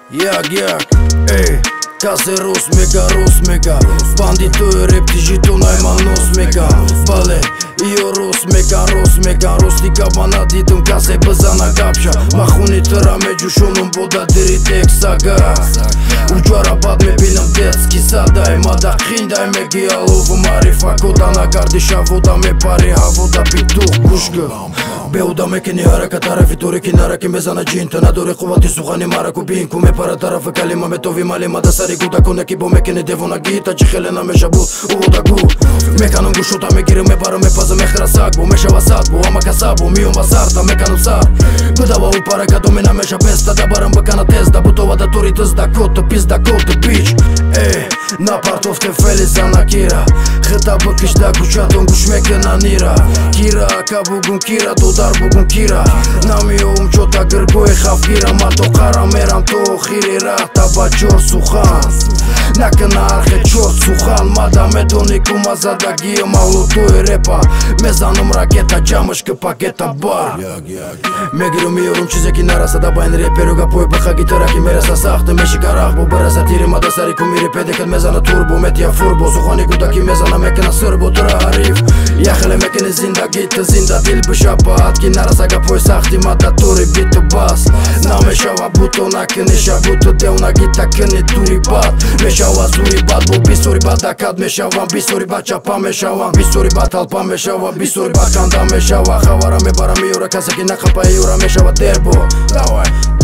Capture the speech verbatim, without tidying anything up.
Jak, jak, ej Kase Rus mega, Rus mega Bandituje rap tiji tunaj manus mega Bale, io Rus mega, Rus mega Rustika bana ditëm kase bëzana kapsha Ma khuni tëra me gjushunun boda diri tek saga Uqara bat me pilëm detski sada E mada khindaj me gja lovë mari Fakoda na gardi shavoda me pari havoda pitu kushkë Beuda me keni harakatare fitore kinara ke mezana gjintë Na dore kuvati sukhani mara ku bin Ku me para tarafë kalima me tovi malima Da sari kuta kone kibo me keni devona gita Që khelena me shabut u voda gu Me kanën gushuta me girë me barë me pazë me khrasak Bu me shavasat bu ama kasabu mi unë basarta me kanën sar Bëdava u para ka domina me shabesta Da barën bë kana tez da butova da turitës da kot të pis da kot të bitch E, na partof të feli zana kira Khëta bë kishda ku qatën gushme këna nira Kira ka bugun kira do dar bugun kira Nami o um qota gërgoj khafkira Ma to kara meram to khiri rata ba qor sukhan Na këna arhe qor sukhan Mada me doni ku ma zadagije ma ulutoj repa Me zanëm raketa gjamësh kë paketa bar Me giru mi yorum qize kinara sa da bajnë rep Peruga po e bëkha gitëra ki mere sa sakhtë Me shikarah po bërë sa tiri ma da sari ku miri pede Këtë me zanë turbo me tja furbo Sukhani ku ta ki me zanë me këna sërbo të rarif Jakhele me këni zinda gitë zinda dil bësha pat Kinara sa ka poj sakhti ma da turi bit të bas Na me shava buto na këni shabuto Deu na gita këni turi bat Me shava zuri bat bu bisuri bat da kat me shavan Bisuri bat qapa me shavan Bisuri bat alpa me shava Bisuri bat kanda me shava Khavara me bara mi ura kasa kina kapa e ura me shava derbo Dawaj